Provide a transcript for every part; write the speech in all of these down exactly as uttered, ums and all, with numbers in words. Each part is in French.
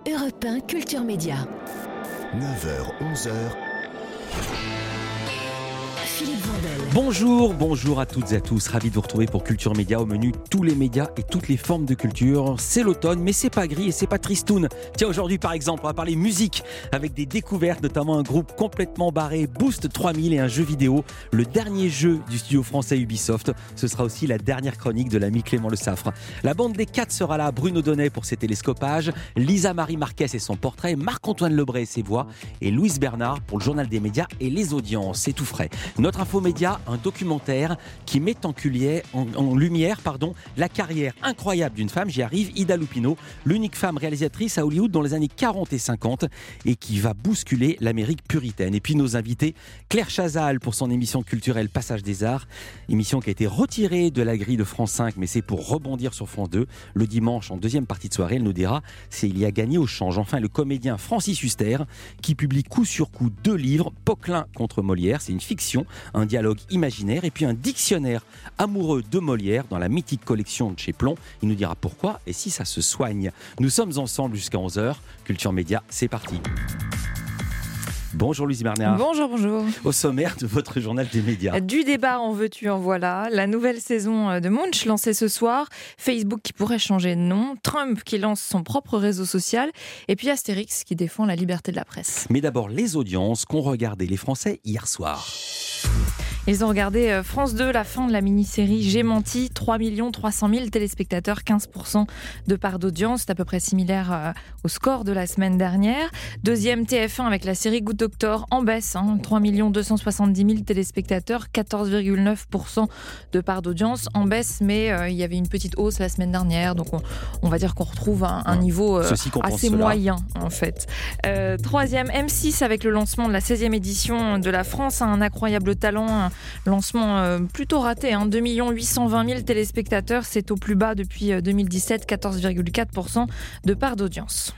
Europe un Culture Média. neuf heures, onze heures. Philippe Vandel. Bonjour, bonjour à toutes et à tous. Ravi de vous retrouver pour Culture Média. Au menu, tous les médias et toutes les formes de culture. C'est l'automne, mais c'est pas gris et c'est pas tristoun. Tiens, aujourd'hui, par exemple, on va parler musique avec des découvertes, notamment un groupe complètement barré, Boost trois mille, et un jeu vidéo, le dernier jeu du studio français Ubisoft. Ce sera aussi la dernière chronique de l'ami Clément Le Saffre. La bande des quatre sera là. Bruno Donnet pour ses télescopages, Lisa Marie Marquez et son portrait, Marc-Antoine Lebré et ses voix, et Louise Bernard pour le journal des médias et les audiences. C'est tout frais. Notre infomédia, un documentaire qui met en, culier, en, en lumière pardon, la carrière incroyable d'une femme, j'y arrive, Ida Lupino, l'unique femme réalisatrice à Hollywood dans les années quarante et cinquante et qui va bousculer l'Amérique puritaine. Et puis nos invités, Claire Chazal pour son émission culturelle Passage des Arts, émission qui a été retirée de la grille de France cinq, mais c'est pour rebondir sur France deux. Le dimanche, en deuxième partie de soirée, elle nous dira s'il y a gagné au change. Enfin, le comédien Francis Huster qui publie coup sur coup deux livres, Poquelin contre Molière, c'est une fiction, un dialogue imaginaire, et puis un dictionnaire amoureux de Molière dans la mythique collection de chez Plon. Il nous dira pourquoi et si ça se soigne. Nous sommes ensemble jusqu'à onze heures. Culture Média, c'est parti. Bonjour Louise Bernard. Bonjour, bonjour. Au sommaire de votre journal des médias. Du débat en veux-tu, en voilà. La nouvelle saison de Munch lancée ce soir. Facebook qui pourrait changer de nom. Trump qui lance son propre réseau social. Et puis Astérix qui défend la liberté de la presse. Mais d'abord, les audiences qu'ont regardé les Français hier soir. Ils ont regardé France deux, la fin de la mini-série J'ai menti, trois millions trois cent mille téléspectateurs, quinze pour cent de part d'audience. C'est à peu près similaire au score de la semaine dernière. Deuxième, T F un avec la série Good Doctor en baisse, hein, trois millions deux cent soixante-dix mille téléspectateurs, quatorze virgule neuf pour cent de part d'audience en baisse, mais euh, il y avait une petite hausse la semaine dernière, donc on, on va dire qu'on retrouve un, un niveau euh, assez cela. moyen en fait. Euh, troisième, M six avec le lancement de la seizième édition de La France a un incroyable talent, un lancement euh, plutôt raté, hein, deux millions huit cent vingt mille téléspectateurs, c'est au plus bas depuis deux mille dix-sept, quatorze virgule quatre pour cent de part d'audience.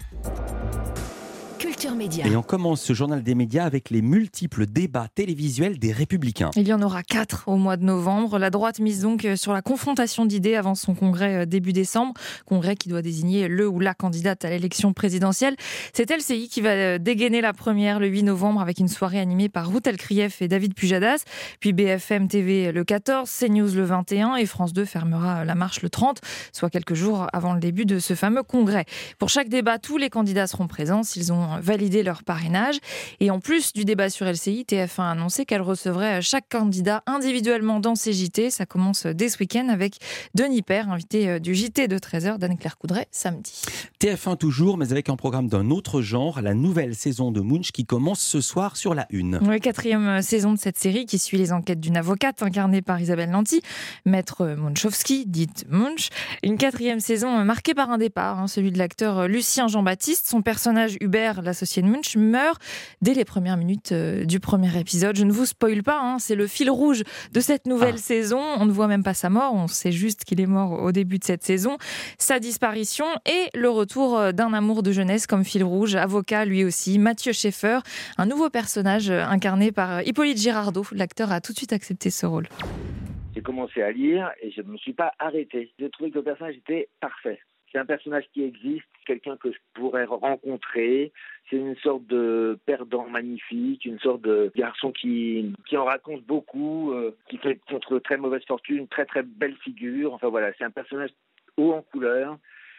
Culture Média. Et on commence ce journal des médias avec les multiples débats télévisuels des Républicains. Il y en aura quatre au mois de novembre. La droite mise donc sur la confrontation d'idées avant son congrès début décembre. Congrès qui doit désigner le ou la candidate à l'élection présidentielle. C'est L C I qui va dégainer la première le huit novembre avec une soirée animée par Ruth Elkrief et David Pujadas. Puis B F M T V le quatorze, CNews le vingt et un et France deux fermera la marche le trente, soit quelques jours avant le début de ce fameux congrès. Pour chaque débat, tous les candidats seront présents s'ils ont valider leur parrainage. Et en plus du débat sur L C I, T F un a annoncé qu'elle recevrait chaque candidat individuellement dans ses J T. Ça commence dès ce week-end avec Denis Père, invité du J T de treize heures d'Anne-Claire Coudray samedi. T F un toujours, mais avec un programme d'un autre genre, la nouvelle saison de Munch qui commence ce soir sur la une. Oui, quatrième saison de cette série qui suit les enquêtes d'une avocate incarnée par Isabelle Nanty, maître Munchowski, dite Munch. Une quatrième saison marquée par un départ, hein, celui de l'acteur Lucien Jean-Baptiste. Son personnage Hubert, l'associé de Munch, meurt dès les premières minutes euh, du premier épisode. Je ne vous spoile pas, hein, c'est le fil rouge de cette nouvelle ah. saison. On ne voit même pas sa mort, on sait juste qu'il est mort au début de cette saison. Sa disparition et le retour d'un amour de jeunesse comme fil rouge. Avocat lui aussi, Mathieu Schaeffer, un nouveau personnage incarné par Hippolyte Girardot. L'acteur a tout de suite accepté ce rôle. J'ai commencé à lire et je ne me suis pas arrêté. J'ai trouvé que le personnage était parfait. C'est un personnage qui existe, quelqu'un que je pourrais rencontrer. C'est une sorte de perdant magnifique, une sorte de garçon qui, qui en raconte beaucoup, euh, qui fait contre très mauvaise fortune, une très très belle figure. Enfin voilà, c'est un personnage haut en couleur.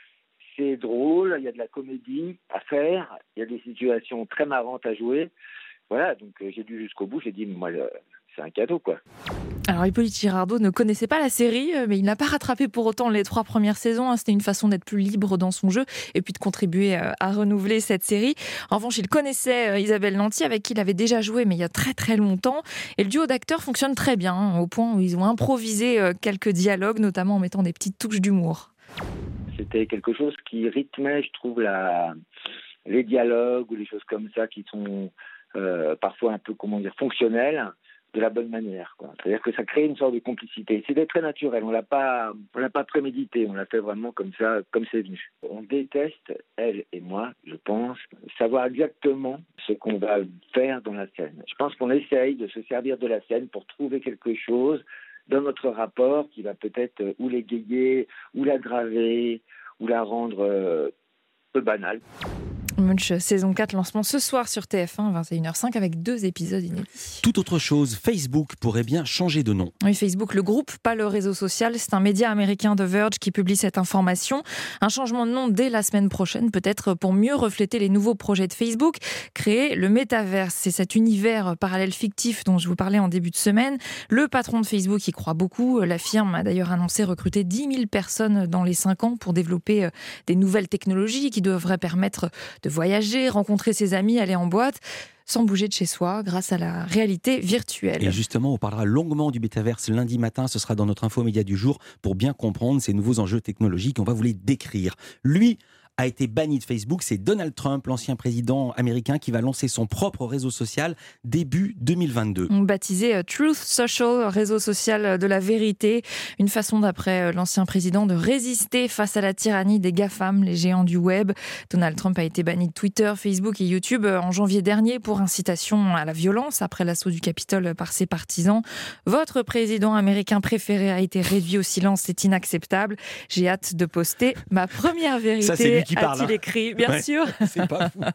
C'est drôle, il y a de la comédie à faire, il y a des situations très marrantes à jouer. Voilà, donc euh, j'ai dû jusqu'au bout, j'ai dit, moi, le, c'est un cadeau, quoi. Alors, Hippolyte Girardot ne connaissait pas la série, mais il n'a pas rattrapé pour autant les trois premières saisons. C'était une façon d'être plus libre dans son jeu et puis de contribuer à renouveler cette série. En revanche, il connaissait Isabelle Nanty, avec qui il avait déjà joué, mais il y a très très longtemps. Et le duo d'acteurs fonctionne très bien, au point où ils ont improvisé quelques dialogues, notamment en mettant des petites touches d'humour. C'était quelque chose qui rythmait, je trouve, la... les dialogues ou les choses comme ça qui sont euh, parfois un peu, comment dire, fonctionnelles, de la bonne manière, quoi. C'est-à-dire que ça crée une sorte de complicité. C'était très naturel, on l'a pas, on l'a pas prémédité, on l'a fait vraiment comme ça, comme c'est venu. On déteste, elle et moi, je pense, savoir exactement ce qu'on va faire dans la scène. Je pense qu'on essaye de se servir de la scène pour trouver quelque chose dans notre rapport qui va peut-être ou l'égayer, ou l'aggraver, ou la rendre euh, peu banale. Munch, saison quatre, lancement ce soir sur T F un, vingt et une heures cinq, avec deux épisodes inédits. Tout autre chose, Facebook pourrait bien changer de nom. Oui, Facebook, le groupe, pas le réseau social. C'est un média américain de Verge qui publie cette information. Un changement de nom dès la semaine prochaine, peut-être pour mieux refléter les nouveaux projets de Facebook. Créer le métaverse, c'est cet univers parallèle fictif dont je vous parlais en début de semaine. Le patron de Facebook y croit beaucoup. La firme a d'ailleurs annoncé recruter dix mille personnes dans les cinq ans pour développer des nouvelles technologies qui devraient permettre de voyager, rencontrer ses amis, aller en boîte, sans bouger de chez soi, grâce à la réalité virtuelle. Et justement, on parlera longuement du métaverse lundi matin. Ce sera dans notre info média du jour pour bien comprendre ces nouveaux enjeux technologiques. On va vous les décrire. Lui a été banni de Facebook, c'est Donald Trump, l'ancien président américain, qui va lancer son propre réseau social début deux mille vingt-deux. Baptisé Truth Social, réseau social de la vérité, une façon d'après l'ancien président de résister face à la tyrannie des GAFAM, les géants du web. Donald Trump a été banni de Twitter, Facebook et YouTube en janvier dernier pour incitation à la violence après l'assaut du Capitole par ses partisans. Votre président américain préféré a été réduit au silence, c'est inacceptable. J'ai hâte de poster ma première vérité. Ça, c'est lui qui parle, a-t-il écrit, bien ouais, sûr. C'est pas fou.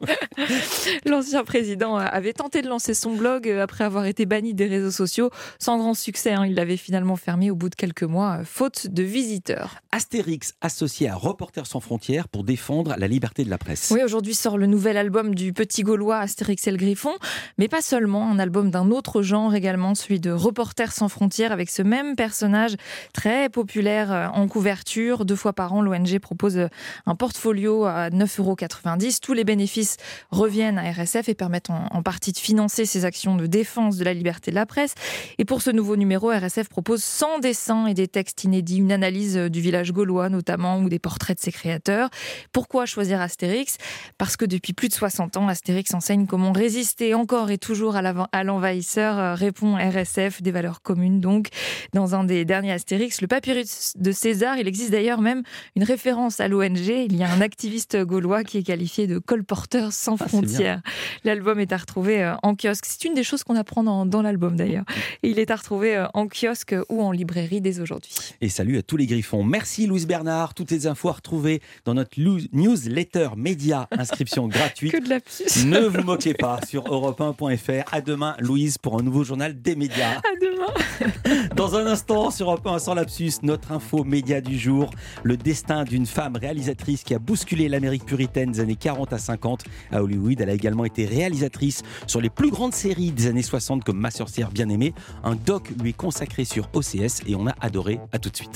L'ancien président avait tenté de lancer son blog après avoir été banni des réseaux sociaux. Sans grand succès, hein, il l'avait finalement fermé au bout de quelques mois, faute de visiteurs. Astérix associé à Reporters sans frontières pour défendre la liberté de la presse. Oui, aujourd'hui sort le nouvel album du petit Gaulois Astérix et le Griffon, mais pas seulement, un album d'un autre genre également, celui de Reporters sans frontières, avec ce même personnage très populaire en couverture. Deux fois par an, l'O N G propose un portfolio à neuf euros quatre-vingt-dix. Tous les bénéfices reviennent à R S F et permettent en, en partie de financer ses actions de défense de la liberté de la presse. Et pour ce nouveau numéro, R S F propose cent dessins et des textes inédits, une analyse du village gaulois notamment, ou des portraits de ses créateurs. Pourquoi choisir Astérix ? Parce que depuis plus de soixante ans, Astérix enseigne comment résister encore et toujours à l'envahisseur, répond R S F, des valeurs communes donc. Dans un des derniers Astérix, le papyrus de César, il existe d'ailleurs même une référence à l'O N G. Il y a un activiste gaulois qui est qualifié de colporteur sans ah, frontières. L'album est à retrouver en kiosque. C'est une des choses qu'on apprend dans, dans l'album d'ailleurs. Et il est à retrouver en kiosque ou en librairie dès aujourd'hui. Et salut à tous les griffons. Merci Louise Bernard. Toutes les infos à retrouver dans notre newsletter média. Inscription gratuite. Que de lapsus. Ne vous moquez pas sur europe un point f r. À demain Louise pour un nouveau journal des médias. À demain. Dans un instant sur Europe un sans lapsus, notre info média du jour. Le destin d'une femme réalisatrice qui a bousculé l'Amérique puritaine des années quarante à cinquante à Hollywood. Elle a également été réalisatrice sur les plus grandes séries des années soixante comme Ma sorcière bien-aimée. Un doc lui est consacré sur O C S et on a adoré. À tout de suite.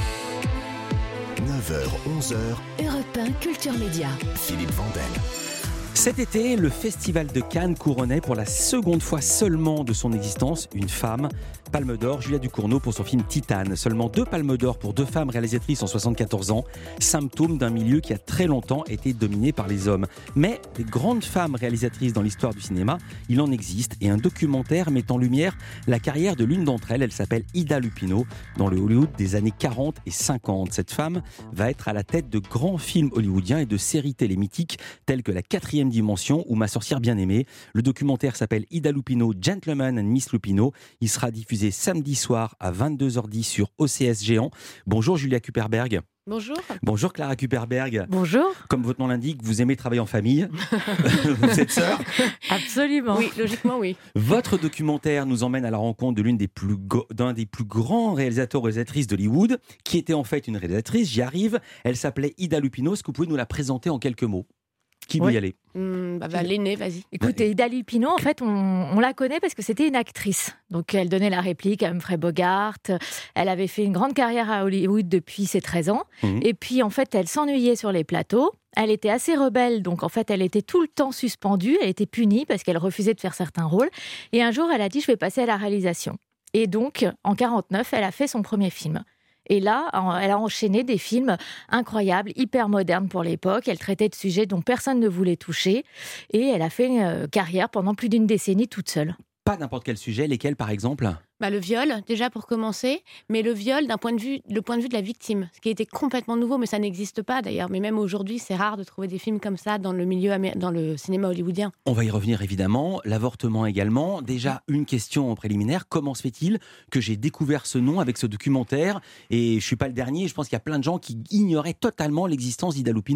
neuf heures, onze heures. Europe un Culture Média. Philippe Vandel. Cet été, le Festival de Cannes couronnait pour la seconde fois seulement de son existence une femme. Palme d'or, Julia Ducournau pour son film Titane. Seulement deux palmes d'or pour deux femmes réalisatrices en soixante-quatorze ans, symptôme d'un milieu qui a très longtemps été dominé par les hommes. Mais des grandes femmes réalisatrices dans l'histoire du cinéma, il en existe, et un documentaire met en lumière la carrière de l'une d'entre elles. Elle s'appelle Ida Lupino, dans le Hollywood des années quarante et cinquante. Cette femme va être à la tête de grands films hollywoodiens et de séries télé mythiques telles que La Quatrième Dimension ou Ma sorcière bien-aimée. Le documentaire s'appelle Ida Lupino, Gentleman and Miss Lupino. Il sera diffusé samedi soir à vingt-deux heures dix sur O C S Géant. Bonjour Julia Kuperberg. Bonjour. Bonjour Clara Kuperberg. Bonjour. Comme votre nom l'indique, vous aimez travailler en famille. Vous êtes sœur. Absolument. Oui, logiquement oui. Votre documentaire nous emmène à la rencontre de l'une des plus go- d'un des plus grands réalisateurs et réalisatrices d'Hollywood, qui était en fait une réalisatrice. J'y arrive. Elle s'appelait Ida Lupino. Est-ce que vous pouvez nous la présenter en quelques mots ? Qui veut oui. y aller ? Mmh, bah, bah, L'aînée, vas-y. Écoutez, Ida Lupino, en fait, on, on la connaît parce que c'était une actrice. Donc, elle donnait la réplique à Humphrey Bogart. Elle avait fait une grande carrière à Hollywood depuis ses treize ans. Mmh. Et puis, en fait, elle s'ennuyait sur les plateaux. Elle était assez rebelle, donc en fait, elle était tout le temps suspendue. Elle était punie parce qu'elle refusait de faire certains rôles. Et un jour, elle a dit « je vais passer à la réalisation ». Et donc, en quarante-neuf, elle a fait son premier film. Et là, elle a enchaîné des films incroyables, hyper modernes pour l'époque. Elle traitait de sujets dont personne ne voulait toucher. Et elle a fait une carrière pendant plus d'une décennie toute seule. Pas n'importe quel sujet, lesquels par exemple ? Bah, le viol, déjà pour commencer, mais le viol d'un point de vue, le point de vue de la victime, ce qui était complètement nouveau, mais ça n'existe pas d'ailleurs. Mais même aujourd'hui, c'est rare de trouver des films comme ça dans le milieu, dans le cinéma hollywoodien. On va y revenir évidemment, l'avortement également. Déjà, une question en préliminaire, comment se fait-il que j'ai découvert ce nom avec ce documentaire ? Et je ne suis pas le dernier, je pense qu'il y a plein de gens qui ignoraient totalement l'existence d'Ida Lupino.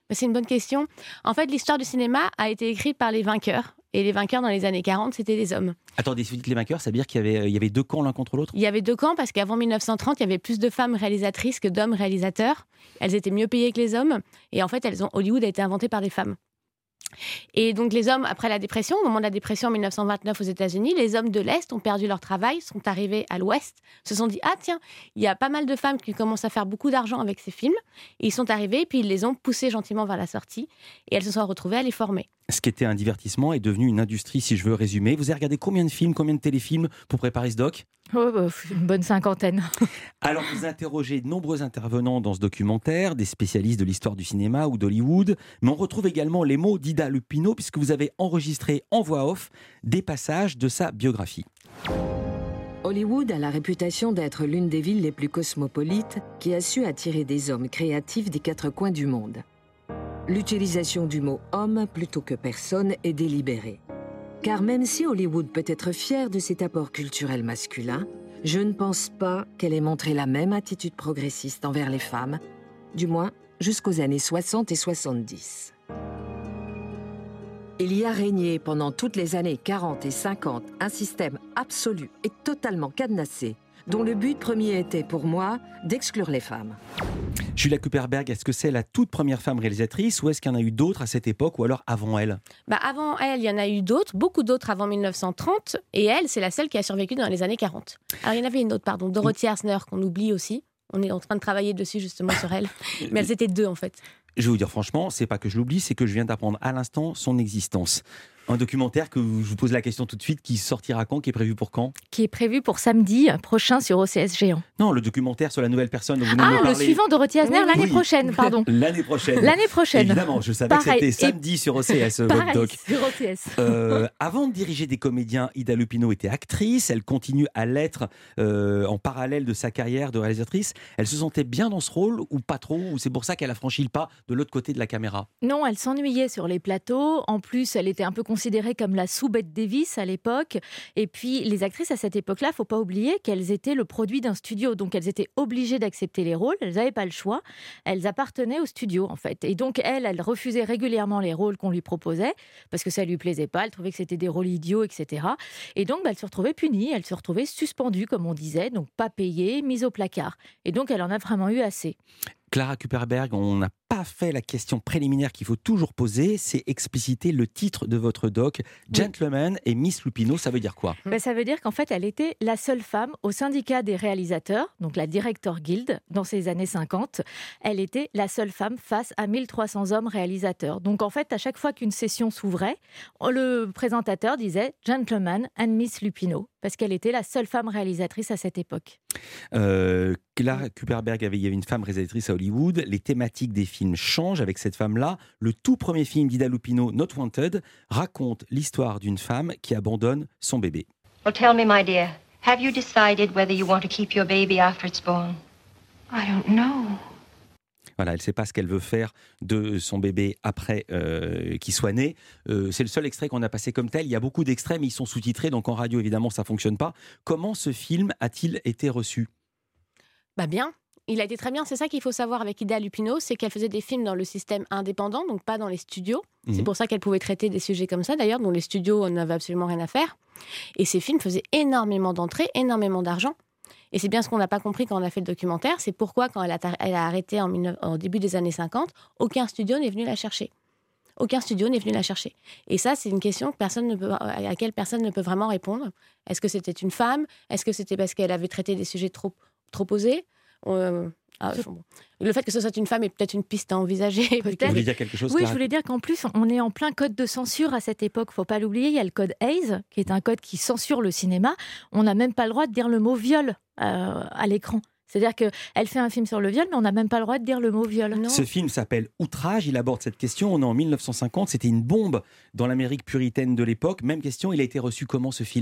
C'est une bonne question. En fait, l'histoire du cinéma a été écrite par les vainqueurs. Et les vainqueurs dans les années quarante, c'était des hommes. Attendez, si vous dites les vainqueurs, ça veut dire qu'il y avait, il y avait deux camps l'un contre l'autre ? Il y avait deux camps parce qu'avant mille neuf cent trente, il y avait plus de femmes réalisatrices que d'hommes réalisateurs. Elles étaient mieux payées que les hommes. Et en fait, elles ont, Hollywood a été inventé par des femmes. Et donc les hommes, après la dépression, au moment de la dépression en mille neuf cent vingt-neuf aux États-Unis, les hommes de l'Est ont perdu leur travail, sont arrivés à l'Ouest, se sont dit « Ah tiens, il y a pas mal de femmes qui commencent à faire beaucoup d'argent avec ces films. » Et ils sont arrivés et puis ils les ont poussés gentiment vers la sortie et elles se sont retrouvées à les former. Ce qui était un divertissement est devenu une industrie, si je veux résumer. Vous avez regardé combien de films, combien de téléfilms pour préparer ce doc ? Oh, bah, une bonne cinquantaine. Alors, vous interrogez de nombreux intervenants dans ce documentaire, des spécialistes de l'histoire du cinéma ou d'Hollywood, mais on retrouve également les mots d'Ida Lupino, puisque vous avez enregistré en voix off des passages de sa biographie. Hollywood a la réputation d'être l'une des villes les plus cosmopolites qui a su attirer des hommes créatifs des quatre coins du monde. L'utilisation du mot « homme » plutôt que « personne » est délibérée. Car même si Hollywood peut être fier de cet apport culturel masculin, je ne pense pas qu'elle ait montré la même attitude progressiste envers les femmes, du moins jusqu'aux années soixante et soixante-dix. Il y a régné pendant toutes les années quarante et cinquante un système absolu et totalement cadenassé, dont le but premier était pour moi d'exclure les femmes. Julia Kupperberg, est-ce que c'est la toute première femme réalisatrice ou est-ce qu'il y en a eu d'autres à cette époque ou alors avant elle ? Bah avant elle, il y en a eu d'autres, beaucoup d'autres avant mille neuf cent trente et elle, c'est la seule qui a survécu dans les années quarante. Alors il y en avait une autre, pardon, Dorothy Arzner qu'on oublie aussi. On est en train de travailler dessus justement sur elle, mais elles étaient deux en fait. Je vais vous dire franchement, c'est pas que je l'oublie, c'est que je viens d'apprendre à l'instant son existence. Un documentaire que je vous pose la question tout de suite, qui sortira quand, qui est prévu pour quand ? Qui est prévu pour samedi prochain sur O C S Géant. Non, le documentaire sur la nouvelle personne dont vous venez ah, de me parler. Ah, le suivant Dorothy Arzner, oui, l'année oui. prochaine, pardon. L'année prochaine. L'année prochaine. Évidemment, je savais Pareil. que c'était samedi Et... sur O C S, votre doc. sur O C S. Euh, avant de diriger des comédiens, Ida Lupino était actrice. Elle continue à l'être euh, en parallèle de sa carrière de réalisatrice. Elle se sentait bien dans ce rôle ou pas trop ? Ou c'est pour ça qu'elle a franchi le pas de l'autre côté de la caméra ? Non, elle s'ennuyait sur les plateaux. En plus, elle était un peu considérée comme la sous-Bette Davis à l'époque. Et puis, les actrices à cette époque-là, il ne faut pas oublier qu'elles étaient le produit d'un studio. Donc, elles étaient obligées d'accepter les rôles. Elles n'avaient pas le choix. Elles appartenaient au studio, en fait. Et donc, elle, elle refusait régulièrement les rôles qu'on lui proposait parce que ça ne lui plaisait pas. Elle trouvait que c'était des rôles idiots, et cetera. Et donc, bah, elle se retrouvait punie. Elle se retrouvait suspendue, comme on disait. Donc, pas payée, mise au placard. Et donc, elle en a vraiment eu assez. Clara Kupperberg, on n'a pas fait la question préliminaire qu'il faut toujours poser, c'est expliciter le titre de votre doc, Gentleman et Miss Lupino, ça veut dire quoi ? Ben, ça veut dire qu'en fait, elle était la seule femme au syndicat des réalisateurs, donc la Director Guild, dans ces années cinquante. Elle était la seule femme face à mille trois cents hommes réalisateurs. Donc en fait, à chaque fois qu'une session s'ouvrait, le présentateur disait « Gentleman and Miss Lupino », parce qu'elle était la seule femme réalisatrice à cette époque. Euh, Clara Kupperberg, avait, il y avait une femme réalisatrice à Hollywood. Les thématiques des films changent avec cette femme-là. Le tout premier film d'Ida Lupino, Not Wanted, raconte l'histoire d'une femme qui abandonne son bébé. Well, tell me, my dear, have you decided whether you want to keep your baby after it's born? I don't know. Voilà, elle ne sait pas ce qu'elle veut faire de son bébé après euh, qu'il soit né. Euh, c'est le seul extrait qu'on a passé comme tel. Il y a beaucoup d'extraits, mais ils sont sous-titrés, donc en radio, évidemment, ça ne fonctionne pas. Comment ce film a-t-il été reçu ? Bah bien, il a été très bien. C'est ça qu'il faut savoir avec Ida Lupino, c'est qu'elle faisait des films dans le système indépendant, donc pas dans les studios. Mmh. C'est pour ça qu'elle pouvait traiter des sujets comme ça, d'ailleurs, dont les studios n'avaient absolument rien à faire. Et ces films faisaient énormément d'entrées, énormément d'argent. Et c'est bien ce qu'on n'a pas compris quand on a fait le documentaire, c'est pourquoi quand elle a, elle a arrêté en, en début des années cinquante, aucun studio n'est venu la chercher. Aucun studio n'est venu la chercher. Et ça, c'est une question que personne ne peut, à laquelle personne ne peut vraiment répondre. Est-ce que c'était une femme ? Est-ce que c'était parce qu'elle avait traité des sujets trop, trop osés ? euh, ah, bon. Le fait que ce soit une femme est peut-être une piste à envisager. Peut-être. Vous voulez dire quelque chose ? Oui, Clara ? Je voulais dire qu'en plus, on est en plein code de censure à cette époque. Il ne faut pas l'oublier. Il y a le code Hays, qui est un code qui censure le cinéma. On n'a même pas le droit de dire le mot viol euh, à l'écran. C'est-à-dire qu'elle fait un film sur le viol, mais on n'a même pas le droit de dire le mot viol. Non. Ce film s'appelle Outrage, il aborde cette question. On est en mille neuf cent cinquante, c'était une bombe dans l'Amérique puritaine de l'époque. Même question, il a été reçu comment ce film ?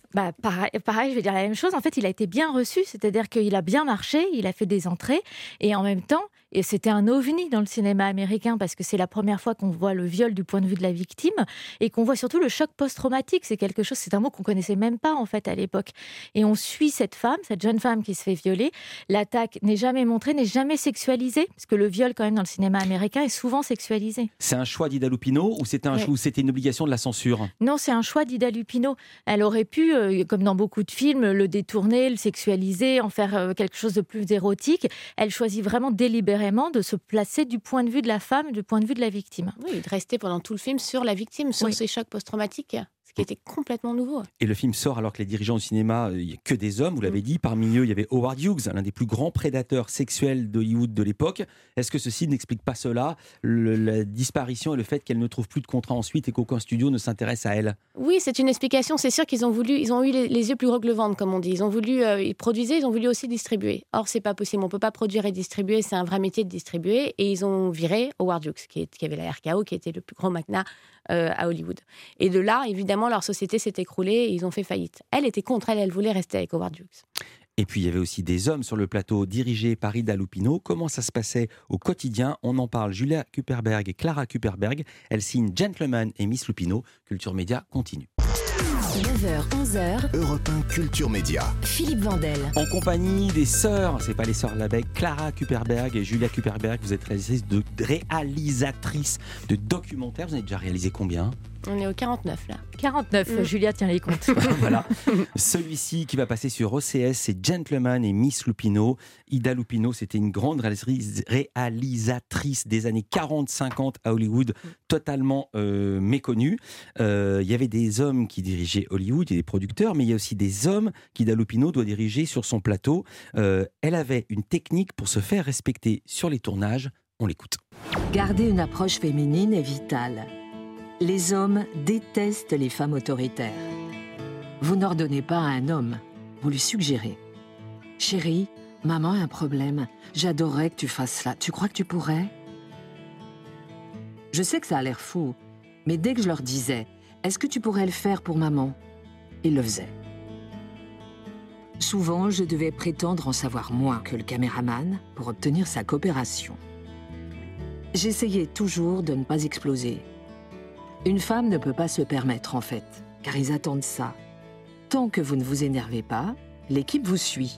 Bah, pareil, pareil, je vais dire la même chose. En fait, il a été bien reçu, c'est-à-dire qu'il a bien marché, il a fait des entrées, et en même temps, et c'était un ovni dans le cinéma américain, parce que c'est la première fois qu'on voit le viol du point de vue de la victime, et qu'on voit surtout le choc post-traumatique. C'est quelque chose, c'est un mot qu'on connaissait même pas, en fait, à l'époque. Et on suit cette femme, cette jeune femme qui se fait violer. L'attaque n'est jamais montrée, n'est jamais sexualisée, parce que le viol, quand même, dans le cinéma américain, est souvent sexualisé. C'est un choix d'Ida Lupino, ou c'était, un Ouais. choix, ou c'était une obligation de la censure? Non, c'est un choix d'Ida Lupino. Elle aurait pu, euh, comme dans beaucoup de films, le détourner, le sexualiser, en faire euh, quelque chose de plus érotique. Elle choisit vraiment délibérément de se placer du point de vue de la femme, du point de vue de la victime. Oui, de rester pendant tout le film sur la victime, sur Oui. ses chocs post-traumatiques, ce qui était complètement nouveau. Et le film sort alors que les dirigeants du cinéma, il n'y a que des hommes, vous l'avez dit. Parmi eux, il y avait Howard Hughes, l'un des plus grands prédateurs sexuels d'Hollywood de l'époque. Est-ce que ceci n'explique pas cela, le- la disparition et le fait qu'elle ne trouve plus de contrat ensuite et qu'aucun studio ne s'intéresse à elle? Oui, c'est une explication. C'est sûr qu'ils ont voulu, ils ont eu les, les yeux plus gros que le ventre, comme on dit. Ils ont voulu, euh, ils produisaient, ils ont voulu aussi distribuer. Or, c'est pas possible. On peut pas produire et distribuer. C'est un vrai métier de distribuer. Et ils ont viré Howard Hughes, qui, est- qui avait la R K O, qui était le plus grand magnat euh, à Hollywood. Et de là, évidemment, leur société s'est écroulée et ils ont fait faillite. Elle était contre elle. Elle voulait rester avec Howard Hughes. Et puis il y avait aussi des hommes sur le plateau dirigés par Ida Lupino. Comment ça se passait au quotidien? On en parle. Julia Kuperberg et Clara Kuperberg. Elles signent Gentleman et Miss Lupino. Culture Média continue. neuf heures, onze heures, Europe un Culture Média. Philippe Vandel. En compagnie des sœurs, c'est pas les sœurs Labec, Clara Kuperberg et Julia Kuperberg. Vous êtes réalisatrices de, réalisatrices de documentaires. Vous en avez déjà réalisé combien? On est au quarante-neuf, là. quarante-neuf, Mm. Julia tient les comptes. Voilà. Celui-ci qui va passer sur O C S, c'est Gentleman et Miss Lupino. Ida Lupino, c'était une grande réalisatrice, réalisatrice des années quarante cinquante à Hollywood, totalement euh, méconnue. Euh, Il y avait des hommes qui dirigeaient Hollywood, il y a des producteurs, mais il y a aussi des hommes qu'Ida Lupino doit diriger sur son plateau. Euh, elle avait une technique pour se faire respecter sur les tournages. On l'écoute. Garder une approche féminine est vital. Les hommes détestent les femmes autoritaires. Vous n'ordonnez pas à un homme, vous lui suggérez. Chérie, maman a un problème. J'adorerais que tu fasses cela. Tu crois que tu pourrais? Je sais que ça a l'air fou, mais dès que je leur disais « Est-ce que tu pourrais le faire pour maman ?» ils le faisaient. Souvent, je devais prétendre en savoir moins que le caméraman pour obtenir sa coopération. J'essayais toujours de ne pas exploser. Une femme ne peut pas se permettre, en fait, car ils attendent ça. Tant que vous ne vous énervez pas, l'équipe vous suit.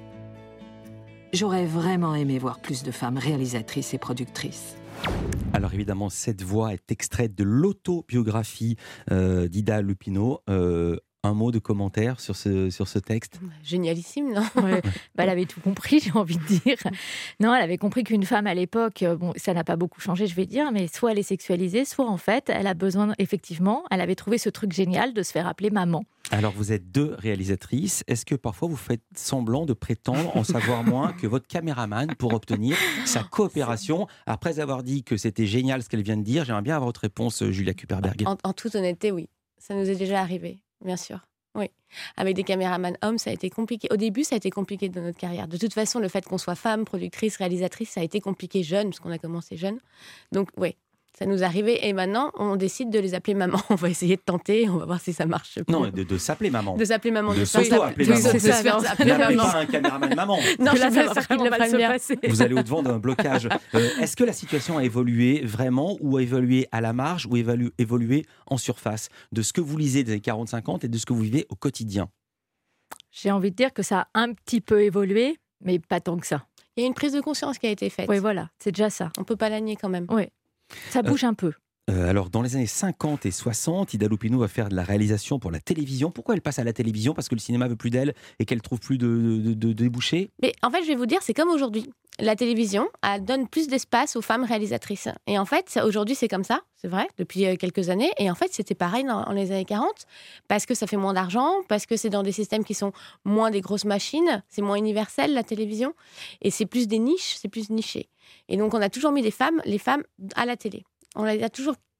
J'aurais vraiment aimé voir plus de femmes réalisatrices et productrices. Alors évidemment, cette voix est extraite de l'autobiographie euh, d'Ida Lupino. Euh, un mot de commentaire sur ce, sur ce texte? Génialissime, non? Ouais. Bah, elle avait tout compris, j'ai envie de dire. Non, elle avait compris qu'une femme à l'époque, bon, ça n'a pas beaucoup changé, je vais dire, mais soit elle est sexualisée, soit en fait, elle a besoin, effectivement, elle avait trouvé ce truc génial de se faire appeler maman. Alors vous êtes deux réalisatrices. Est-ce que parfois vous faites semblant de prétendre en savoir moins que votre caméraman pour obtenir sa coopération? Après avoir dit que c'était génial ce qu'elle vient de dire, j'aimerais bien avoir votre réponse, Julia Kuperberg. En, en toute honnêteté, oui. Ça nous est déjà arrivé, bien sûr. Oui. Avec des caméramans hommes, ça a été compliqué. Au début, ça a été compliqué dans notre carrière. De toute façon, le fait qu'on soit femme, productrice, réalisatrice, ça a été compliqué jeune, parce qu'on a commencé jeune. Donc, oui. Ça nous est arrivé et maintenant, on décide de les appeler maman. On va essayer de tenter, on va voir si ça marche. Non, de, de s'appeler maman. De s'appeler maman. De s'auto-appeler maman. De se C'est faire ça, appeler N'appelez maman. pas un caméraman maman. Non, Là, je ça veux va pas qu'il vraiment le mal prenne se bien. passer. Vous allez au-devant d'un blocage. Euh, est-ce que la situation a évolué vraiment ou a évolué à la marge ou évalue, évolué en surface de ce que vous lisez des années quarante cinquante et de ce que vous vivez au quotidien? J'ai envie de dire que ça a un petit peu évolué, mais pas tant que ça. Il y a une prise de conscience qui a été faite. Oui, voilà, c'est déjà ça. On peut pas la nier quand même. Oui, ça bouge un peu. Euh, alors, dans les années cinquante et soixante, Ida Lupino va faire de la réalisation pour la télévision. Pourquoi elle passe à la télévision? Parce que le cinéma veut plus d'elle et qu'elle trouve plus de, de, de, de débouchés? Mais en fait, je vais vous dire, c'est comme aujourd'hui. La télévision, elle donne plus d'espace aux femmes réalisatrices. Et en fait, aujourd'hui, c'est comme ça, c'est vrai, depuis quelques années. Et en fait, c'était pareil dans, dans les années quarante, parce que ça fait moins d'argent, parce que c'est dans des systèmes qui sont moins des grosses machines, c'est moins universel, la télévision. Et c'est plus des niches, c'est plus niché. Et donc, on a toujours mis les femmes, les femmes à la télé. On les a toujours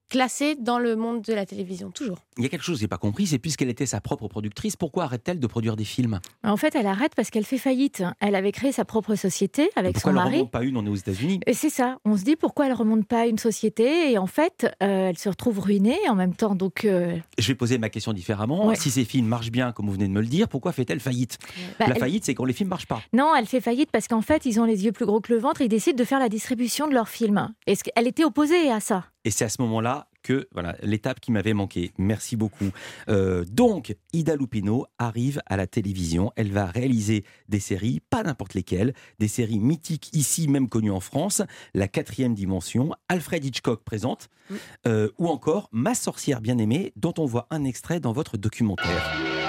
classée dans le monde de la télévision, toujours. Il y a quelque chose que je n'ai pas compris, c'est puisqu'elle était sa propre productrice, pourquoi arrête-t-elle de produire des films ? En fait, elle arrête parce qu'elle fait faillite. Elle avait créé sa propre société avec pourquoi son elle mari. ne remonte pas une, on est aux États-Unis ? Et c'est ça. On se dit pourquoi elle ne remonte pas une société et en fait, euh, elle se retrouve ruinée en même temps. Donc, euh... je vais poser ma question différemment. Ouais. Si ces films marchent bien, comme vous venez de me le dire, pourquoi fait-elle faillite ? bah, La elle... faillite, c'est quand les films ne marchent pas. Non, elle fait faillite parce qu'en fait, ils ont les yeux plus gros que le ventre et ils décident de faire la distribution de leurs films. Et elle était opposée à ça. Et c'est à ce moment-là que, voilà, l'étape qui m'avait manqué. Merci beaucoup. Euh, donc, Ida Lupino arrive à la télévision. Elle va réaliser des séries, pas n'importe lesquelles, des séries mythiques ici, même connues en France. La quatrième dimension, Alfred Hitchcock présente, mmh. euh, ou encore Ma sorcière bien-aimée, dont on voit un extrait dans votre documentaire.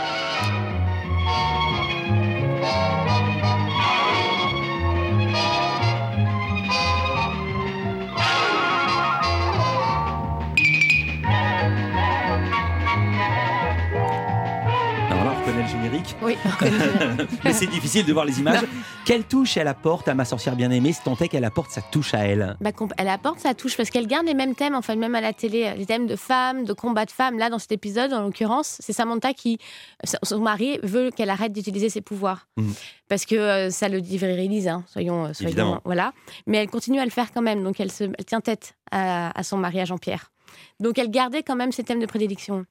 Le générique. Oui. Mais c'est difficile de voir les images. Quelle touche elle apporte à Ma sorcière bien-aimée, si tant est qu'elle apporte sa touche à elle ? Bah, elle apporte sa touche parce qu'elle garde les mêmes thèmes, enfin même à la télé, les thèmes de femmes, de combat de femmes. Là, dans cet épisode, en l'occurrence, c'est Samantha qui, son mari veut qu'elle arrête d'utiliser ses pouvoirs mmh. parce que euh, ça le dévirilise, hein, soyons, soyons, évidemment. Voilà. Mais elle continue à le faire quand même, donc elle, se, elle tient tête à, à son mari, à Jean-Pierre. Donc elle gardait quand même ses thèmes de prédilection.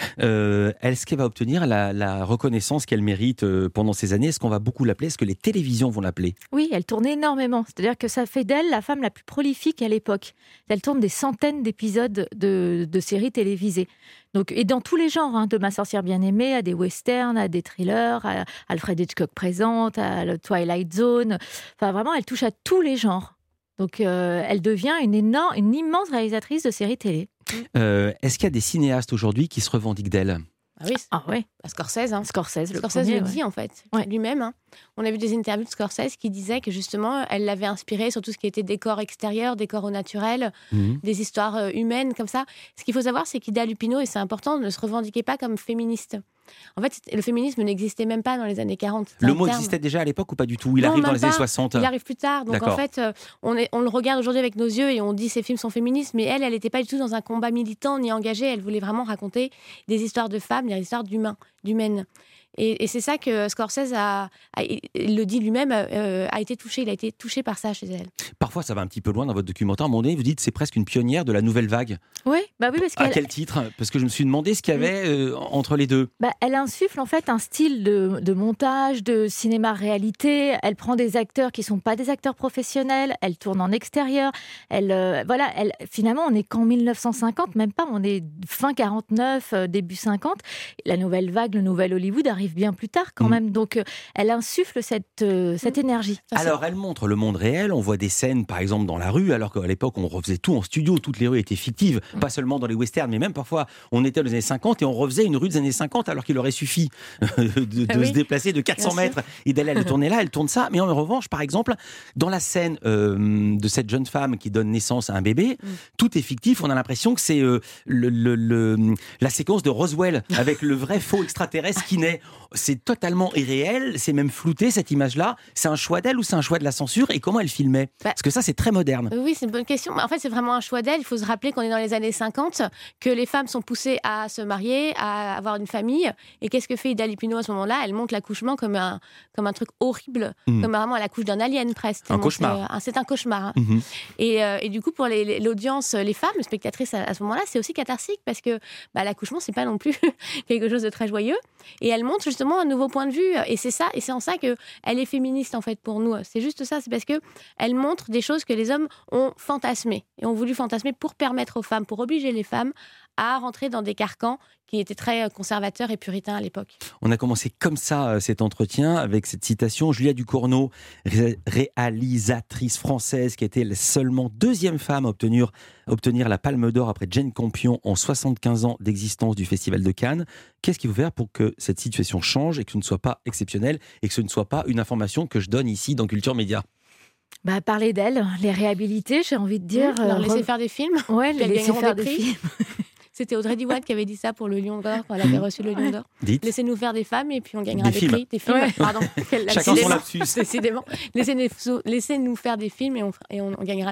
Euh, est-ce qu'elle va obtenir la, la reconnaissance qu'elle mérite euh, pendant ces années ? Est-ce qu'on va beaucoup l'appeler ? Est-ce que les télévisions vont l'appeler ? Oui, elle tourne énormément. C'est-à-dire que ça fait d'elle la femme la plus prolifique à l'époque. Elle tourne des centaines d'épisodes de, de séries télévisées. Donc, et dans tous les genres, hein, de Ma sorcière bien-aimée à des westerns, à des thrillers, à Alfred Hitchcock présente, à le Twilight Zone. Enfin, vraiment, elle touche à tous les genres. Donc, euh, elle devient une énorme, une immense réalisatrice de séries télé. Euh, est-ce qu'il y a des cinéastes aujourd'hui qui se revendiquent d'elle ? Ah oui, ah ouais. Scorsese. Hein. Scorsese, le, Scorsese premier, le ouais. dit en fait, ouais. lui-même. Hein. On a vu des interviews de Scorsese qui disaient que justement, elle l'avait inspiré sur tout ce qui était décor extérieur, décor au naturel, mmh. des histoires euh, humaines comme ça. Ce qu'il faut savoir, c'est qu'Ida Lupino, et c'est important, ne se revendiquait pas comme féministe. En fait, le féminisme n'existait même pas dans les années quarante. Le mot terme. existait déjà à l'époque ou pas du tout ? Il non, arrive dans les pas. années soixante. Il arrive plus tard. Donc D'accord. en fait, euh, on, est, on le regarde aujourd'hui avec nos yeux et on dit ces films sont féministes, mais elle, elle n'était pas du tout dans un combat militant ni engagé. Elle voulait vraiment raconter des histoires de femmes, des histoires d'humains, d'humaines. Et, et c'est ça que Scorsese a, a il le dit lui-même, euh, a été touché. Il a été touché par ça chez elle. Parfois, ça va un petit peu loin dans votre documentaire. À un moment donné, vous dites c'est presque une pionnière de la nouvelle vague. Oui, bah oui, parce à qu'elle... quel titre ? Parce que je me suis demandé ce qu'il y avait euh, entre les deux. Bah, elle insuffle en fait un style de, de montage, de cinéma réalité. Elle prend des acteurs qui sont pas des acteurs professionnels. Elle tourne en extérieur. Elle, euh, voilà, elle, finalement, on est qu'en mille neuf cent cinquante, même pas. On est fin quarante-neuf, euh, début cinquante. La nouvelle vague, le nouvel Hollywood arrive bien plus tard quand mmh. même. Donc, euh, elle insuffle cette, euh, cette mmh. énergie. Alors, elle montre le monde réel. On voit des scènes, par exemple, dans la rue, alors qu'à l'époque, on refaisait tout en studio. Toutes les rues étaient fictives. Mmh. Pas seulement dans les westerns, mais même parfois, on était dans les années cinquante et on refaisait une rue des années cinquante, alors qu'il aurait suffi de, de ah oui. se déplacer de quatre cents mètres et d'aller le tourner là. Elle tourne ça. Mais en revanche, par exemple, dans la scène euh, de cette jeune femme qui donne naissance à un bébé, mmh. tout est fictif. On a l'impression que c'est euh, le, le, le, la séquence de Roswell avec le vrai faux extraterrestre qui naît. C'est totalement irréel, c'est même flouté cette image-là. C'est un choix d'elle ou c'est un choix de la censure ? Et comment elle filmait ? bah, Parce que ça, c'est très moderne. Oui, c'est une bonne question. En fait, c'est vraiment un choix d'elle. Il faut se rappeler qu'on est dans les années cinquante, que les femmes sont poussées à se marier, à avoir une famille. Et qu'est-ce que fait Ida Lupino à ce moment-là ? Elle montre l'accouchement comme un, comme un truc horrible, mmh. comme vraiment elle accouche d'un alien presque. Un cauchemar. C'est, c'est un cauchemar. Hein. Mmh. Et, euh, et du coup, pour les, les, l'audience, les femmes, les spectatrices à, à ce moment-là, c'est aussi catharsique parce que bah, l'accouchement, c'est pas non plus quelque chose de très joyeux. Et elle montre justement un nouveau point de vue. Et c'est ça, et c'est en ça qu'elle est féministe en fait pour nous. C'est juste ça, c'est parce qu'elle montre des choses que les hommes ont fantasmées et ont voulu fantasmer pour permettre aux femmes, pour obliger les femmes à rentrer dans des carcans qui étaient très conservateurs et puritains à l'époque. On a commencé comme ça cet entretien avec cette citation. Julia Ducournau, ré- réalisatrice française qui était la seulement deuxième femme à obtenir, à obtenir la Palme d'Or après Jane Campion en soixante-quinze ans d'existence du Festival de Cannes. Qu'est-ce qu'il faut faire pour que cette situation change et que ce ne soit pas exceptionnel et que ce ne soit pas une information que je donne ici dans Culture Média ? Bah, parler d'elle, les réhabiliter, j'ai envie de dire. Mmh, leur euh, laisser re... faire des films. Ouais, les laisser faire des, des films. C'était Audrey Diwan qui avait dit ça pour le Lion d'Or, quand elle avait reçu le Lion d'Or. Dites. Laissez-nous faire des femmes et puis on gagnera des, des films. prix. Des films, ouais. Pardon. Chacun son lapsus. Décidément. Laissez-nous faire des films et on, et on, on gagnera des prix.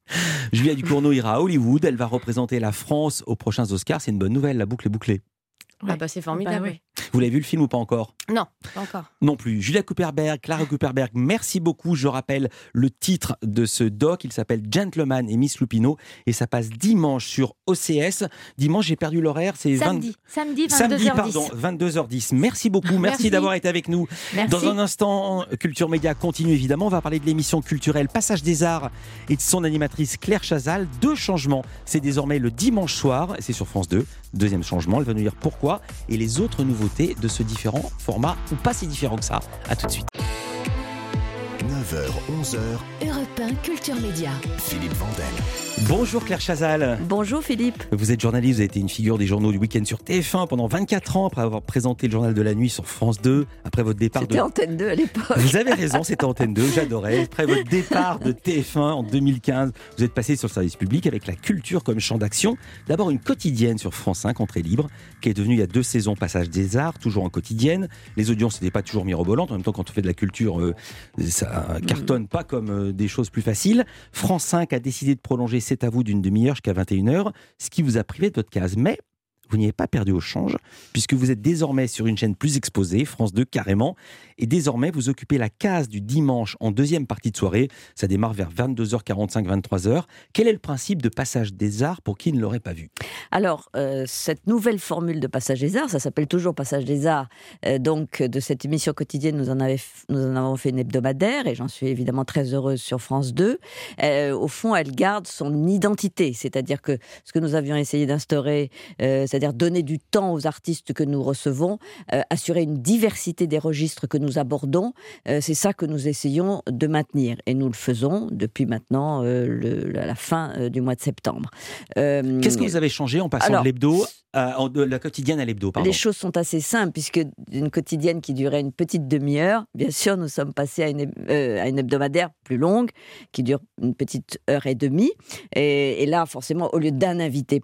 Julia Ducournau ira à Hollywood. Elle va représenter la France aux prochains Oscars. C'est une bonne nouvelle, la boucle est bouclée. Ah bah c'est formidable. Bah oui. Vous l'avez vu le film ou pas encore ? Non, pas encore. Non plus. Julia Kuperberg, Clara Kuperberg, merci beaucoup. Je rappelle le titre de ce doc. Il s'appelle Gentleman et Miss Lupino et ça passe dimanche sur O C S. Dimanche, j'ai perdu l'horaire. C'est Samedi, vingt... samedi, vingt-deux heures dix. Samedi, pardon, vingt-deux heures dix. Merci beaucoup. Merci, Merci. d'avoir été avec nous. Merci. Dans un instant, Culture Média continue évidemment. On va parler de l'émission culturelle Passage des Arts et de son animatrice Claire Chazal. Deux changements. C'est désormais le dimanche soir. C'est sur France deux. Deuxième changement. Elle va nous dire pourquoi et les autres nouveautés de ce différent format ou pas si différent que ça. À tout de suite. neuf heures, onze heures, Europe un Culture Média. Philippe Vandel. Bonjour Claire Chazal. Bonjour Philippe. Vous êtes journaliste, vous avez été une figure des journaux du week-end sur T F un pendant vingt-quatre ans, après avoir présenté le journal de la nuit sur France deux, après votre départ C'était de... Antenne deux à l'époque. Vous avez raison, c'était Antenne deux, j'adorais. Après votre départ de T F un en deux mille quinze, vous êtes passé sur le service public avec la culture comme champ d'action. D'abord une quotidienne sur France cinq, Entrée libre, qui est devenue il y a deux saisons Passage des Arts, toujours en quotidienne. Les audiences n'étaient pas toujours mirobolantes, en même temps quand on fait de la culture, euh, ça cartonne pas comme euh, des choses plus faciles. France cinq a décidé de prolonger C'est à vous d'une demi-heure jusqu'à vingt et une heures, ce qui vous a privé de votre case. Mais vous n'y avez pas perdu au change, puisque vous êtes désormais sur une chaîne plus exposée, France deux carrément, et désormais vous occupez la case du dimanche en deuxième partie de soirée. Ça démarre vers vingt-deux heures quarante-cinq, vingt-trois heures. Quel est le principe de Passage des Arts pour qui ne l'aurait pas vu ? Alors, euh, cette nouvelle formule de Passage des Arts, ça s'appelle toujours Passage des Arts. Euh, donc, de cette émission quotidienne, nous en, avait, nous en avons fait une hebdomadaire, et j'en suis évidemment très heureuse sur France deux. Euh, au fond, elle garde son identité, c'est-à-dire que ce que nous avions essayé d'instaurer, euh, c'est-à-dire donner du temps aux artistes que nous recevons, euh, assurer une diversité des registres que nous abordons, euh, c'est ça que nous essayons de maintenir. Et nous le faisons depuis maintenant euh, le, la fin euh, du mois de septembre. Euh, Qu'est-ce que vous avez changé en passant alors, de l'hebdo à, de la quotidienne à l'hebdo, pardon. Les choses sont assez simples, puisque d'une quotidienne qui durait une petite demi-heure, bien sûr, nous sommes passés à une, euh, à une hebdomadaire plus longue, qui dure une petite heure et demie. Et, et là, forcément, au lieu d'un invité,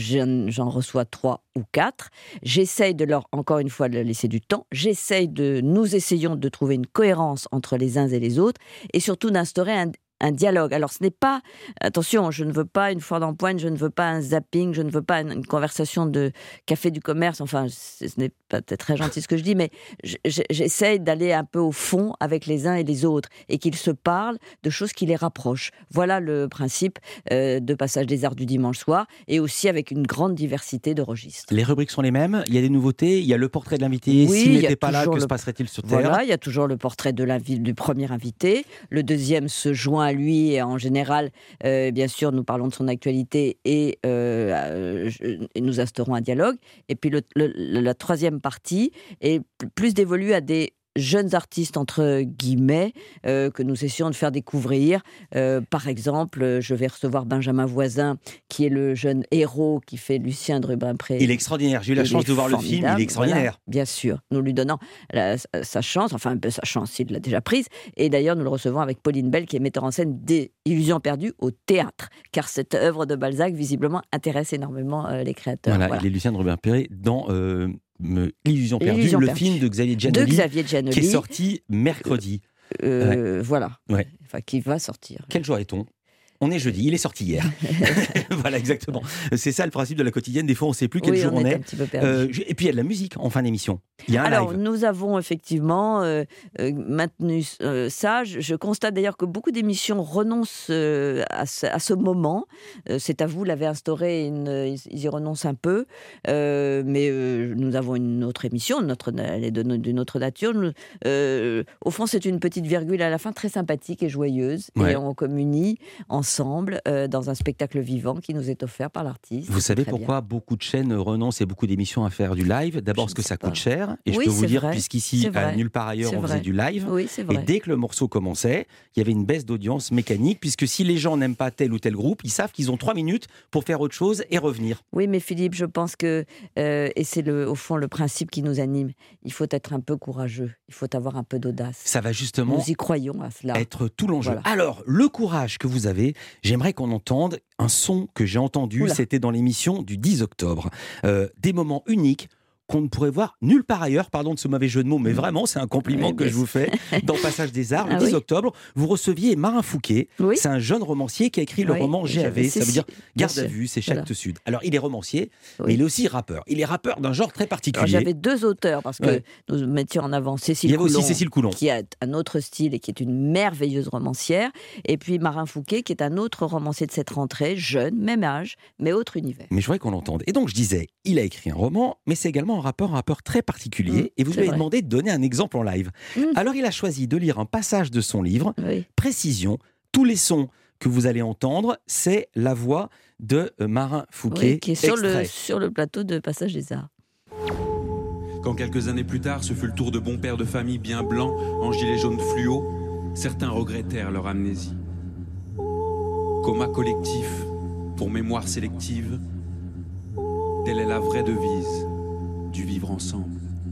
j'en reçois trois ou quatre. J'essaye de leur, encore une fois, de leur laisser du temps. J'essaye de, nous essayons de trouver une cohérence entre les uns et les autres, et surtout d'instaurer un, un dialogue. Alors ce n'est pas, attention, je ne veux pas une foire d'empoigne, je ne veux pas un zapping, je ne veux pas une, une conversation de café du commerce, enfin ce n'est pas très gentil ce que je dis, mais j'essaye d'aller un peu au fond avec les uns et les autres, et qu'ils se parlent de choses qui les rapprochent. Voilà le principe euh, de Passage des Arts du dimanche soir, et aussi avec une grande diversité de registres. Les rubriques sont les mêmes, il y a des nouveautés, il y a le portrait de l'invité, oui, s'il n'était pas là, que le... se passerait-il sur Terre ? Voilà, il y a toujours le portrait de la ville du premier invité, le deuxième se joint à lui, et en général, euh, bien sûr, nous parlons de son actualité et, euh, et nous instaurons un dialogue. Et puis le, le, la troisième partie est plus dévolue à des jeunes artistes, entre guillemets, euh, que nous essayons de faire découvrir. Euh, par exemple, je vais recevoir Benjamin Voisin, qui est le jeune héros qui fait Lucien de Rubempré. Il est extraordinaire, j'ai eu la il chance de voir le film, il est extraordinaire. Voilà, bien sûr, nous lui donnons la, sa chance, enfin un peu sa chance, il l'a déjà prise, et d'ailleurs nous le recevons avec Pauline Bell, qui est metteur en scène des Illusions perdues au théâtre, car cette œuvre de Balzac, visiblement, intéresse énormément euh, les créateurs. Voilà, voilà. il est Lucien de Rubempré dans... Euh... Illusion perdue, Illusion le perdue. film de Xavier Giannoli, de Xavier Giannoli, qui est sorti mercredi. Euh, ouais. Voilà, ouais. Enfin, qui va sortir. Quel jour est-on ? On est jeudi, il est sorti hier. Voilà, exactement. C'est ça le principe de la quotidienne. Des fois, on ne sait plus quel oui, jour on on est. est. Un petit peu perdu. Euh, et puis, il y a de la musique en fin d'émission. Il y a un Alors, live. nous avons effectivement euh, euh, maintenu euh, ça. Je, je constate d'ailleurs que beaucoup d'émissions renoncent euh, à, ce, à ce moment. Euh, C'est à vous, l'avez instauré, une, ils y renoncent un peu. Euh, mais euh, nous avons une autre émission, notre, elle est d'une autre nature. Nous, euh, au fond, c'est une petite virgule à la fin très sympathique et joyeuse. Ouais. Et on communie ensemble euh, dans un spectacle vivant qui nous est offert par l'artiste. Vous savez pourquoi bien. beaucoup de chaînes renoncent et beaucoup d'émissions à faire du live ? D'abord parce que ça coûte cher. Et oui, je peux vous dire, vrai. puisqu'ici, à nulle part ailleurs, on vrai. faisait du live. Oui, et dès que le morceau commençait, il y avait une baisse d'audience mécanique, puisque si les gens n'aiment pas tel ou tel groupe, ils savent qu'ils ont trois minutes pour faire autre chose et revenir. Oui, mais Philippe, je pense que, euh, et c'est le, au fond le principe qui nous anime, il faut être un peu courageux, il faut avoir un peu d'audace. Ça va justement nous y croyons à cela. être tout l'enjeu. Voilà. Alors, le courage que vous avez, j'aimerais qu'on entende un son que j'ai entendu, Oula. C'était dans l'émission du dix octobre. Euh, des moments uniques qu'on ne pourrait voir nulle part ailleurs, pardon de ce mauvais jeu de mots, mais vraiment, c'est un compliment oui, que je vous fais. Dans Passage des Arts, le ah, dix oui. octobre, vous receviez Marin Fouquet. Oui. C'est un jeune romancier qui a écrit le oui, roman G A V, ça veut dire Garde à vue, c'est Chacte voilà. Sud. Alors, il est romancier, oui. mais il est aussi rappeur. Il est rappeur d'un genre très particulier. Alors, j'avais deux auteurs, parce que ouais. nous mettions en avant Cécile Coulon, aussi Cécile Coulon, qui a un autre style et qui est une merveilleuse romancière, et puis Marin Fouquet, qui est un autre romancier de cette rentrée, jeune, même âge, mais autre univers. Mais je voudrais qu'on l'entende. Et donc, je disais, il a écrit un roman, mais c'est également un rappeur, un rappeur très particulier, mmh, et vous lui avez demandé de donner un exemple en live. Mmh. Alors, il a choisi de lire un passage de son livre, oui. Précision, tous les sons que vous allez entendre, c'est la voix de Marin Fouquet, oui, qui est sur le, sur le plateau de Passage des Arts. Quand quelques années plus tard, ce fut le tour de bons pères de famille bien blancs, en gilet jaune fluo, certains regrettèrent leur amnésie. Coma collectif, pour mémoire sélective, telle est la vraie devise du vivre ensemble.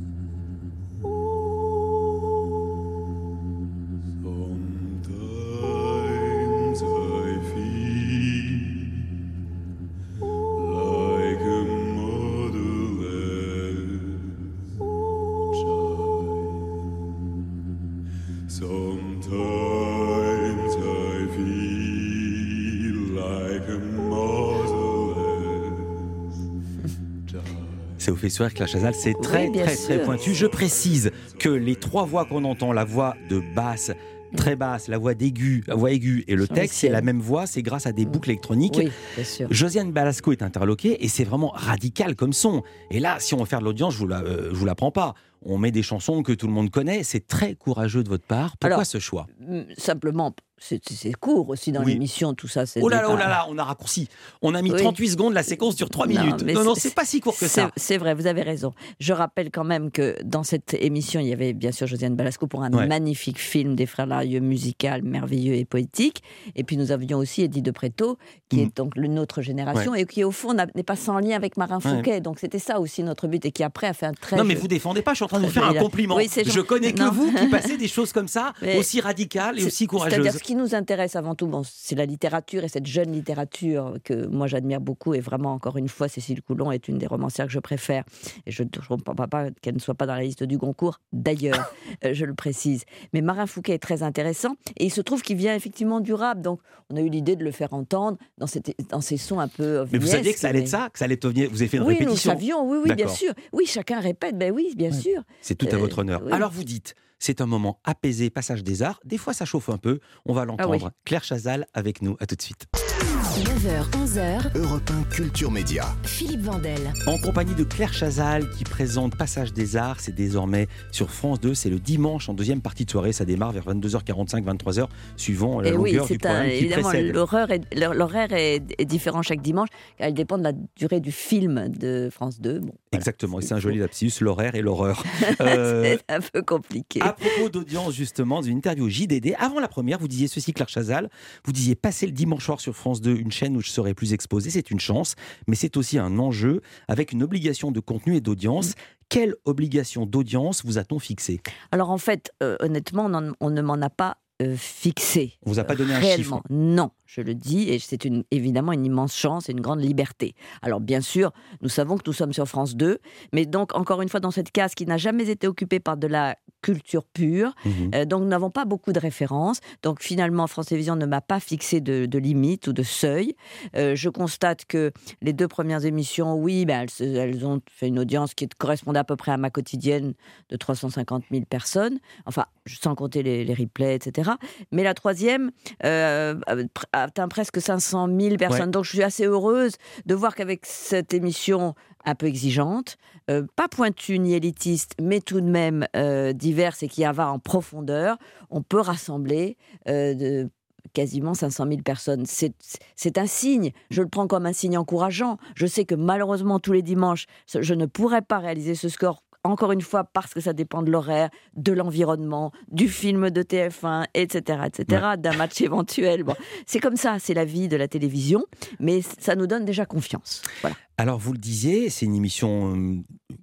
Ça vous fait sourire, Claire Chazal, c'est très oui, très sûr. très pointu. Je précise que les trois voix qu'on entend, la voix de basse, très basse, la voix d'aigu, la voix aiguë et le texte, c'est la même voix, c'est grâce à des boucles électroniques. Oui, bien sûr. Josiane Balasco est interloquée et c'est vraiment radical comme son. Et là, si on veut faire de l'audience, je vous la, euh, je vous l'apprends pas. On met des chansons que tout le monde connaît. C'est très courageux de votre part. Pourquoi Alors, ce choix ? Simplement, c'est, c'est court aussi dans oui. l'émission, tout ça. C'est oh là là, oh là là, on a raccourci. On a mis oui. trente-huit secondes, la séquence dure trois minutes. Non, non, c'est, non, c'est pas si court que ça. C'est vrai, vous avez raison. Je rappelle quand même que dans cette émission, il y avait bien sûr Josiane Balasco pour un ouais. magnifique film des Frères Larieux, musical, merveilleux et poétique. Et puis nous avions aussi Eddie de Pretto, qui mmh. est donc le Notre Génération, ouais. et qui au fond n'est pas sans lien avec Marin Fouquet. Ouais. Donc c'était ça aussi notre but, et qui après a fait un très... Non mais vous défendez pas, je suis en train de vous faire un compliment. Oui, je connais que non. vous qui passez des choses comme ça, mais aussi radicales et aussi courageuses. C'est-à-dire, ce qui nous intéresse avant tout, bon, c'est la littérature, et cette jeune littérature que moi j'admire beaucoup, et vraiment, encore une fois, Cécile Coulon est une des romancières que je préfère, et je ne comprends pas qu'elle ne soit pas dans la liste du Goncourt, d'ailleurs, euh, je le précise. Mais Marin Fouquet est très intéressant, et il se trouve qu'il vient effectivement du rap, donc on a eu l'idée de le faire entendre dans, cette, dans ces sons un peu ovniesques. Mais vous saviez que ça allait de ça, que ça allait devenir, vous avez fait une oui, répétition. Oui, nous savions, oui, oui, D'accord. bien sûr. Oui, chacun répète, ben oui, bien ouais. sûr. C'est tout à votre honneur. Euh, oui. Alors vous dites, c'est un moment apaisé, Passage des Arts. Des fois, ça chauffe un peu. On va l'entendre. Ah oui. Claire Chazal avec nous. À tout de suite. neuf heures, onze heures. Europe un Culture Média. Philippe Vandel. En compagnie de Claire Chazal qui présente Passage des Arts. C'est désormais sur France deux. C'est le dimanche en deuxième partie de soirée. Ça démarre vers vingt-deux heures quarante-cinq, vingt-trois heures, suivant la Et longueur oui, du programme un, qui évidemment, précède. L'horaire est, l'horaire est, est différent chaque dimanche, car il dépend de la durée du film de France deux. Bon, voilà. Exactement. C'est, et c'est un joli lapsus, l'horaire et l'horreur. Euh, c'est un peu compliqué. À propos d'audience, justement, d'une interview au J D D, avant la première, vous disiez ceci, Claire Chazal, vous disiez passer le dimanche soir sur France deux, une chaîne où je serai plus exposé, c'est une chance, mais c'est aussi un enjeu avec une obligation de contenu et d'audience. Quelle obligation d'audience vous a-t-on fixée ? Alors en fait, euh, honnêtement, on, en, on ne m'en a pas euh, fixé. On vous a pas donné un réellement. chiffre ? Non. Je le dis, et c'est une, évidemment une immense chance et une grande liberté. Alors bien sûr, nous savons que nous sommes sur France deux, mais donc encore une fois dans cette case qui n'a jamais été occupée par de la culture pure, mmh. euh, donc nous n'avons pas beaucoup de références. Donc finalement, France Télévisions ne m'a pas fixé de, de limite ou de seuil. Euh, je constate que les deux premières émissions, oui, ben, elles, elles ont fait une audience qui correspondait à peu près à ma quotidienne de trois cent cinquante mille personnes, enfin sans compter les, les replays, et cetera. Mais la troisième euh, atteint presque cinq cent mille personnes. Ouais. Donc je suis assez heureuse de voir qu'avec cette émission un peu exigeante, euh, pas pointue ni élitiste, mais tout de même euh, diverse et qui va en profondeur, on peut rassembler euh, de quasiment cinq cent mille personnes. C'est, c'est un signe. Je le prends comme un signe encourageant. Je sais que malheureusement, tous les dimanches, je ne pourrais pas réaliser ce score. Encore une fois, parce que ça dépend de l'horaire, de l'environnement, du film de T F un, et cetera, et cetera, ouais. d'un match éventuel. Bon, c'est comme ça, c'est la vie de la télévision, mais ça nous donne déjà confiance. Voilà. Alors, vous le disiez, c'est une émission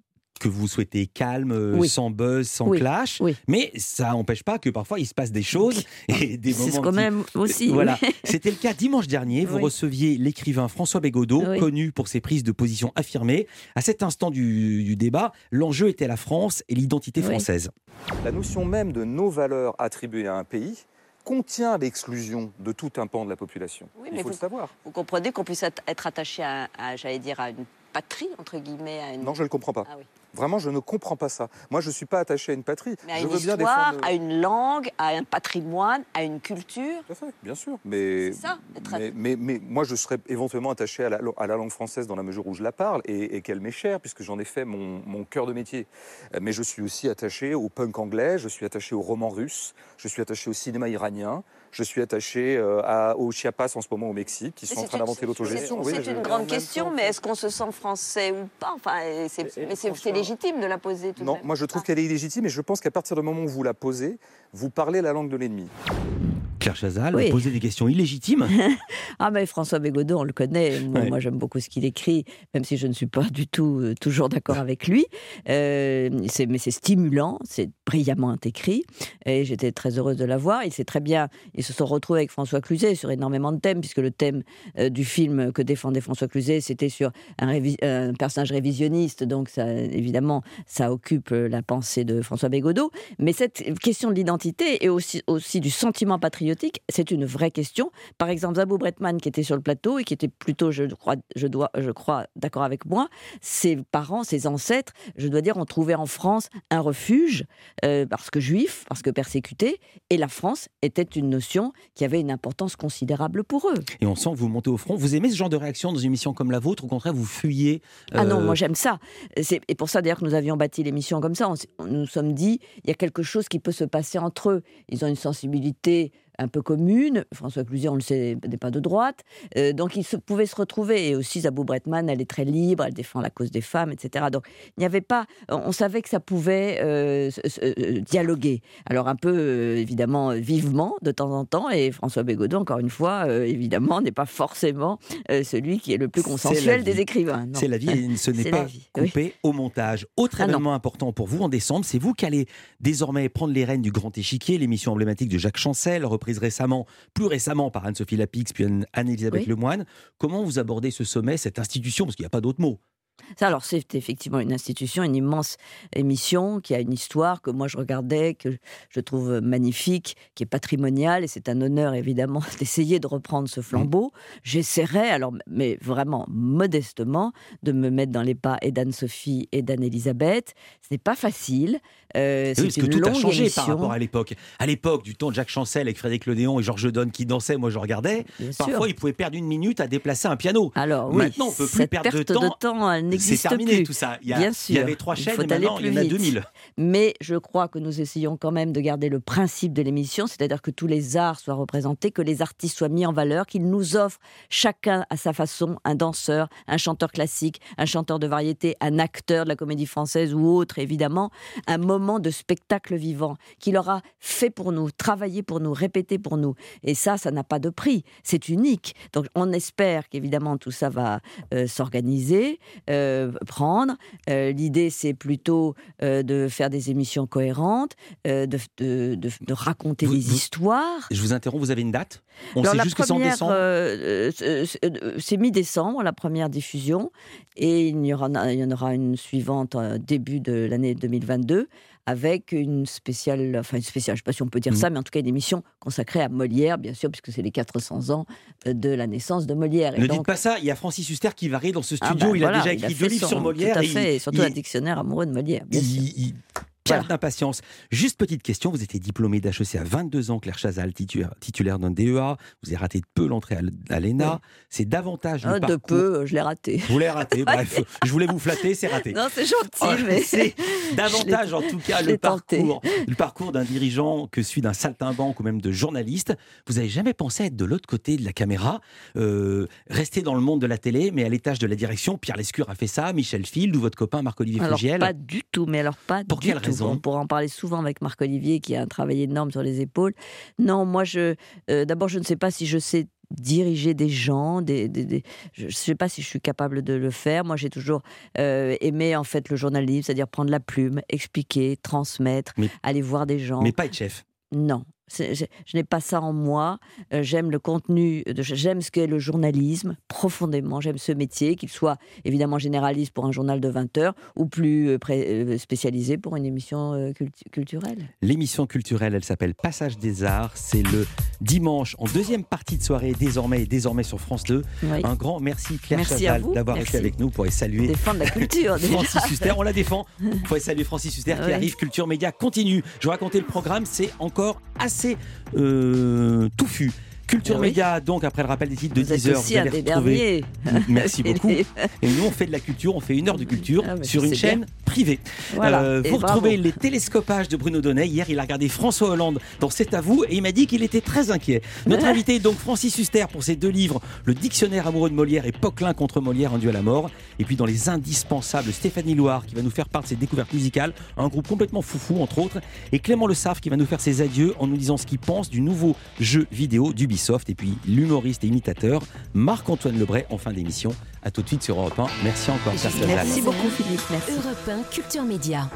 que vous souhaitez calme, Oui. sans buzz, sans Oui. clash. Oui. Mais ça n'empêche pas que parfois il se passe des choses et des moments. C'est quand qui- même aussi. Voilà. oui. C'était le cas dimanche dernier. Vous Oui. receviez l'écrivain François Bégodeau, Oui. connu pour ses prises de position affirmées. À cet instant du, du débat, l'enjeu était la France et l'identité Oui. française. La notion même de nos valeurs attribuées à un pays contient l'exclusion de tout un pan de la population. Oui, Il mais faut vous- le savoir. Vous comprenez qu'on puisse être être attaché à, à, j'allais dire, à une patrie, entre guillemets, à une... Non, je ne le comprends pas. Ah oui. Vraiment, je ne comprends pas ça. Moi, je ne suis pas attaché à une patrie. Mais à je une veux bien histoire, défendre... à une langue, à un patrimoine, à une culture. Tout à fait, bien sûr. Mais, C'est ça, être- mais, mais, mais moi, je serais éventuellement attaché à la, à la langue française dans la mesure où je la parle et, et qu'elle m'est chère, puisque j'en ai fait mon, mon cœur de métier. Euh, Mais je suis aussi attaché au punk anglais, je suis attaché au roman russe, je suis attaché au cinéma iranien, je suis attaché euh, à, aux Chiapas en ce moment au Mexique, qui sont en train d'inventer l'autogestion. C'est Oui, c'est je- une en grande même question, temps, mais est-ce qu'on se sent français ou pas? Enfin, et c'est- Et- et mais c'est c'est franchement- légitime de la poser tout de Non, même. moi je trouve qu'elle est illégitime et je pense qu'à partir du moment où vous la posez, vous parlez la langue de l'ennemi. Claire Chazal, Oui. vous posez des questions illégitimes. Ah mais François Bégodeau, on le connaît. Moi, Ouais. moi, j'aime beaucoup ce qu'il écrit, même si je ne suis pas du tout euh, toujours d'accord avec lui. Euh, c'est- mais c'est stimulant, c'est brillamment écrit. Et j'étais très heureuse de l'avoir. Il sait très bien. Ils se sont retrouvés avec François Cluzet sur énormément de thèmes, puisque le thème euh, du film que défendait François Cluzet, c'était sur un, révi- un personnage révisionniste. Donc ça, évidemment, ça occupe euh, la pensée de François Bégodeau. Mais cette question de l'identité et aussi, aussi du sentiment patriotique, c'est une vraie question. Par exemple, Zabou Bretman, qui était sur le plateau et qui était plutôt, je crois, je dois, je crois, d'accord avec moi, ses parents, ses ancêtres, je dois dire, ont trouvé en France un refuge, euh, parce que juifs, parce que persécutés, et la France était une notion qui avait une importance considérable pour eux. Et on sent que vous montez au front. Vous aimez ce genre de réaction dans une émission comme la vôtre? Au contraire, vous fuyez Ah non, euh, moi j'aime ça. C'est, et pour ça d'ailleurs que nous avions bâti l'émission comme ça. On, s- on nous sommes dit, il y a quelque chose qui peut se passer entre eux. Ils ont une sensibilité un peu commune. François Cluzet, on le sait, n'est pas de droite. Euh, donc ils se, pouvaient se retrouver. Et aussi Zabou Bretman, elle est très libre, elle défend la cause des femmes, et cetera. Donc il n'y avait pas... On savait que ça pouvait euh, se- se- euh, dialoguer. Alors un peu, euh, évidemment, vivement, de temps en temps. Et François Bégodeau, encore une fois, euh, évidemment, n'est pas forcément euh, celui qui est le plus C'est la consensuel vie. des écrivains. Non. C'est la vie et ce n'est C'est pas la vie, oui. coupé au montage. Autre Ah non. événement important pour vous en décembre, c'est vous qui allez désormais prendre les rênes du Grand Échiquier, l'émission emblématique de Jacques Chancel, reprise récemment, plus récemment par Anne-Sophie Lapix puis Anne- Anne-Elisabeth Oui. Lemoine. Comment vous abordez ce sommet, cette institution? Parce qu'il n'y a pas d'autre mot. Ça, alors, c'est effectivement une institution, une immense émission qui a une histoire que moi je regardais, que je trouve magnifique, qui est patrimoniale, et c'est un honneur évidemment d'essayer de reprendre ce flambeau. J'essaierai, alors, mais vraiment modestement, de me mettre dans les pas et d'Anne-Sophie et d'Anne-Elisabeth. Ce n'est pas facile. Euh, Oui, c'est parce que une tout a longue changé émission. par rapport à l'époque. À l'époque, du temps de Jacques Chancel avec Frédéric Lodéon et Georges Donne qui dansaient, moi je regardais. Bien sûr. Parfois, ils pouvaient perdre une minute à déplacer un piano. Alors oui, Maintenant, on peut plus cette perdre de perte temps. elle n'existe C'est terminé plus. tout ça. Il y, a- Bien il sûr. y avait trois Il chaînes faut et aller maintenant il y en a plus deux vite. mille. Mais je crois que nous essayons quand même de garder le principe de l'émission, c'est-à-dire que tous les arts soient représentés, que les artistes soient mis en valeur, qu'ils nous offrent chacun à sa façon un danseur, un chanteur classique, un chanteur de variété, un acteur de la comédie française ou autre, évidemment, un moment de spectacle vivant qu'il aura fait pour nous, travaillé pour nous, répété pour nous. Et ça, ça n'a pas de prix. C'est unique. Donc on espère qu'évidemment tout ça va euh, s'organiser, euh, prendre. Euh, l'idée, c'est plutôt euh, de faire des émissions cohérentes, euh, de, de, de, de raconter Vous- des vous- histoires. Je vous interromps, vous avez une date? On Alors, sait la juste que c'est en première, décembre. euh, euh, c'est euh, c'est mi-décembre, la première diffusion, et il y, aura, il y en aura une suivante euh, début de l'année deux mille vingt-deux, avec une spéciale, enfin une spéciale, je ne sais pas si on peut dire Mhm. ça, mais en tout cas une émission consacrée à Molière, bien sûr, puisque c'est les quatre cents ans euh, de la naissance de Molière. Et Ne donc, dites pas ça, il y a Francis Huster qui va rire dans ce ah studio, bah il a voilà, déjà il a écrit fait deux livres son- sur Molière. Tout à et fait, il- et surtout il- un dictionnaire amoureux de Molière, bien sûr. Il, il perd d'impatience. Juste petite question, vous étiez diplômé d'H E C à vingt-deux ans, Claire Chazal, titulaire, titulaire d'un D E A, vous avez raté de peu l'entrée à l- à l'E N A, Oui. c'est davantage le Ah, de parcours... peu, je l'ai raté. Vous l'avez raté, bref, je voulais vous flatter, c'est raté. Non, c'est gentil, Oh, mais c'est davantage je l'ai- en tout cas je le l'ai tenté. parcours, le parcours d'un dirigeant que celui d'un saltimbanque ou même de journaliste. Vous n'avez jamais pensé être de l'autre côté de la caméra, euh, rester dans le monde de la télé, mais à l'étage de la direction? Pierre Lescure a fait ça, Michel Field ou votre copain Marc-Olivier Alors, Fogiel. pas du tout, mais alors pas Pour du quelle tout. raison? On pourra en parler souvent avec Marc-Olivier, qui a un travail énorme sur les épaules. Non, moi, je, euh, d'abord, je ne sais pas si je sais diriger des gens. Des, des, des... Je ne sais pas si je suis capable de le faire. Moi, j'ai toujours euh, aimé en fait le journalisme, c'est-à-dire prendre la plume, expliquer, transmettre, mais, aller voir des gens. Mais pas être chef. Non. C'est, je, je n'ai pas ça en moi. Euh, j'aime le contenu, de, j'aime ce qu'est le journalisme profondément. J'aime ce métier, qu'il soit évidemment généraliste pour un journal de vingt heures ou plus euh, pré, euh, spécialisé pour une émission euh, cultu- culturelle. L'émission culturelle, elle s'appelle Passage des Arts. C'est le dimanche en deuxième partie de soirée, désormais et désormais sur France deux. Oui. Un grand merci Claire merci Chazal d'avoir merci. été avec nous pour saluer. Défendre la culture. Francis Huster, on la défend. Pour saluer Francis Huster qui oui. arrive. Culture Média continue. Je vous racontais le programme, c'est encore assez Euh, touffu. Culture oui. Média, donc après le rappel des titres de vous dix heures, vous allez retrouver. Merci beaucoup. Et nous, on fait de la culture, on fait une heure de culture ah, sur une chaîne bien. privée. Voilà. Euh, vous bravo. retrouvez les télescopages de Bruno Donnet. Hier, il a regardé François Hollande dans C'est à vous et il m'a dit qu'il était très inquiet. Notre invité est donc Francis Huster pour ses deux livres, Le Dictionnaire amoureux de Molière et Poquelin contre Molière, un duel à mort. Et puis dans les indispensables, Stéphanie Loire qui va nous faire part de ses découvertes musicales, un groupe complètement foufou entre autres, et Clément Le Saffre qui va nous faire ses adieux en nous disant ce qu'il pense du nouveau jeu vidéo d'Ubisoft. Et puis l'humoriste et imitateur Marc-Antoine Lebray en fin d'émission. A tout de suite sur Europe un. Merci encore. Merci, merci beaucoup Philippe. Merci. Europe un Culture Média.